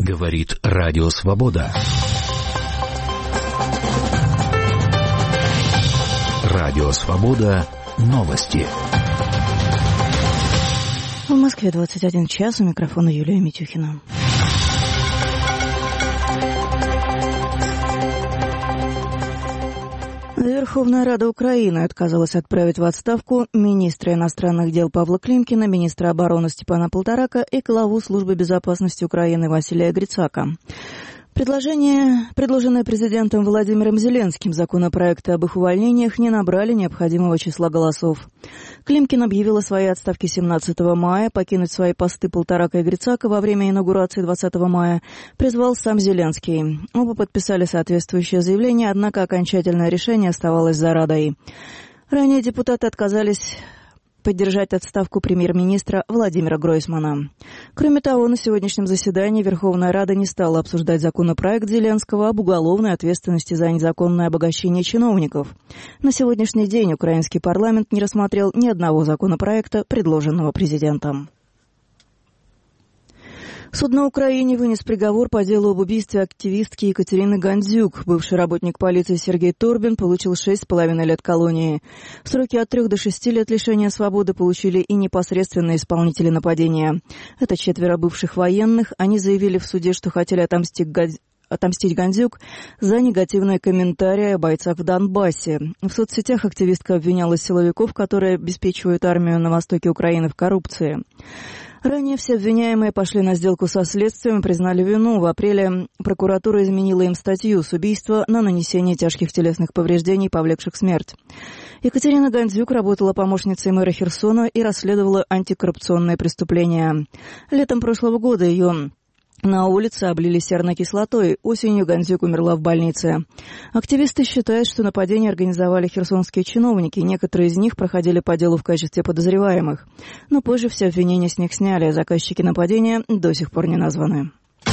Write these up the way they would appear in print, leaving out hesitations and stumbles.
Говорит Радио Свобода. Радио Свобода. Новости. В Москве 21 час. У микрофона Юлия Митюхина. Верховная Рада Украины отказалась отправить в отставку министра иностранных дел Павла Климкина, министра обороны Степана Полторака и главу Службы безопасности Украины Василия Грицака. Предложенные президентом Владимиром Зеленским законопроекты об их увольнениях не набрали необходимого числа голосов. Климкин объявил о своей отставке 17 мая, покинуть свои посты Полторака и Грицака во время инаугурации 20 мая призвал сам Зеленский. Оба подписали соответствующее заявление, однако окончательное решение оставалось за Радой. Ранее депутаты отказались поддержать отставку премьер-министра Владимира Гройсмана. Кроме того, на сегодняшнем заседании Верховная Рада не стала обсуждать законопроект Зеленского об уголовной ответственности за незаконное обогащение чиновников. На сегодняшний день украинский парламент не рассмотрел ни одного законопроекта, предложенного президентом. Суд на Украине вынес приговор по делу об убийстве активистки Екатерины Гандзюк. Бывший работник полиции Сергей Торбин получил 6,5 лет колонии. Сроки от 3 до 6 лет лишения свободы получили и непосредственные исполнители нападения. Это 4 бывших военных. Они заявили в суде, что хотели отомстить Гандзюк за негативные комментарии о бойцах в Донбассе. В соцсетях активистка обвиняла силовиков, которые обеспечивают армию на востоке Украины, в коррупции. Ранее все обвиняемые пошли на сделку со следствием и признали вину. В апреле прокуратура изменила им статью с убийства на нанесение тяжких телесных повреждений, повлекших смерть. Екатерина Гандзюк работала помощницей мэра Херсона и расследовала антикоррупционные преступления. Летом прошлого года ее на улице облили серной кислотой. Осенью Гандзюк умерла в больнице. Активисты считают, что нападение организовали херсонские чиновники. Некоторые из них проходили по делу в качестве подозреваемых. Но позже все обвинения с них сняли. Заказчики нападения до сих пор не названы.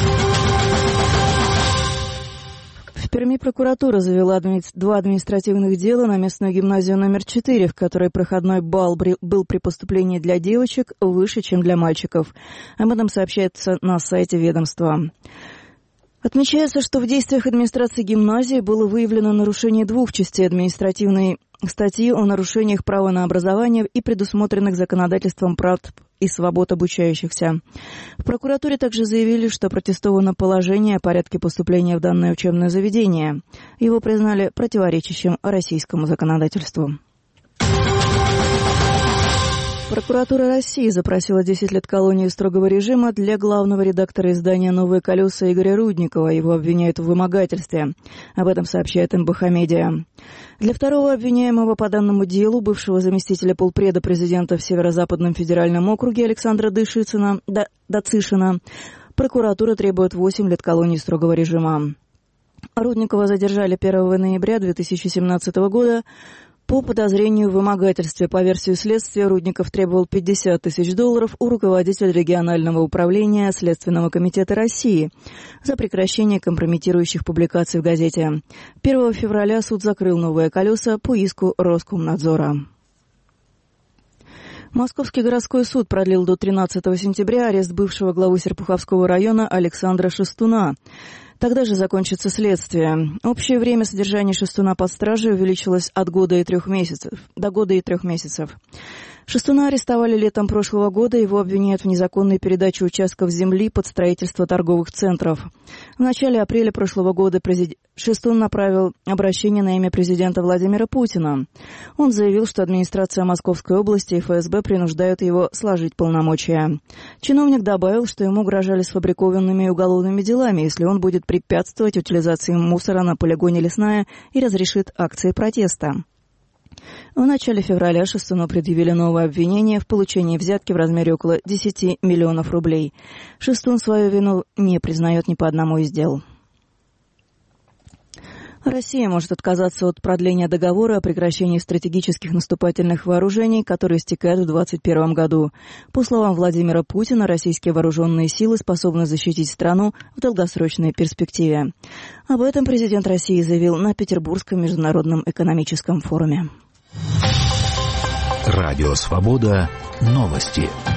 В Перми прокуратура завела 2 административных дела на местную гимназию номер 4, в которой проходной балл был при поступлении для девочек выше, чем для мальчиков. Об этом сообщается на сайте ведомства. Отмечается, что в действиях администрации гимназии было выявлено нарушение 2 частей административной статьи о нарушениях права на образование и предусмотренных законодательством прав и свобод обучающихся. В прокуратуре также заявили, что опротестовано положение о порядке поступления в данное учебное заведение. Его признали противоречащим российскому законодательству. Прокуратура России запросила 10 лет колонии строгого режима для главного редактора издания «Новые колеса» Игоря Рудникова. Его обвиняют в вымогательстве. Об этом сообщает МБХ Медиа. Для второго обвиняемого по данному делу, бывшего заместителя полпреда президента в Северо-Западном федеральном округе Александра Дацишина, прокуратура требует 8 лет колонии строгого режима. Рудникова задержали 1 ноября 2017 года по подозрению в вымогательстве. По версии следствия, Рудников требовал $50 тысяч у руководителя регионального управления Следственного комитета России за прекращение компрометирующих публикаций в газете. 1 февраля суд закрыл «Новые колеса» по иску Роскомнадзора. Московский городской суд продлил до 13 сентября арест бывшего главы Серпуховского района Александра Шестуна. Тогда же закончится следствие. Общее время содержания Шестуна под стражей увеличилось до года и 3 месяцев. Шестуна арестовали летом прошлого года. Его обвиняют в незаконной передаче участков земли под строительство торговых центров. В начале апреля прошлого года Шестун направил обращение на имя президента Владимира Путина. Он заявил, что администрация Московской области и ФСБ принуждают его сложить полномочия. Чиновник добавил, что ему угрожали сфабрикованными уголовными делами, если он будет препятствовать утилизации мусора на полигоне «Лесная» и разрешит акции протеста. В начале февраля Шестуну предъявили новое обвинение в получении взятки в размере около 10 миллионов рублей. Шестун свою вину не признает ни по одному из дел. Россия может отказаться от продления договора о прекращении стратегических наступательных вооружений, который истекает в 2021 году. По словам Владимира Путина, российские вооруженные силы способны защитить страну в долгосрочной перспективе. Об этом президент России заявил на Петербургском международном экономическом форуме. Радио «Свобода». Новости.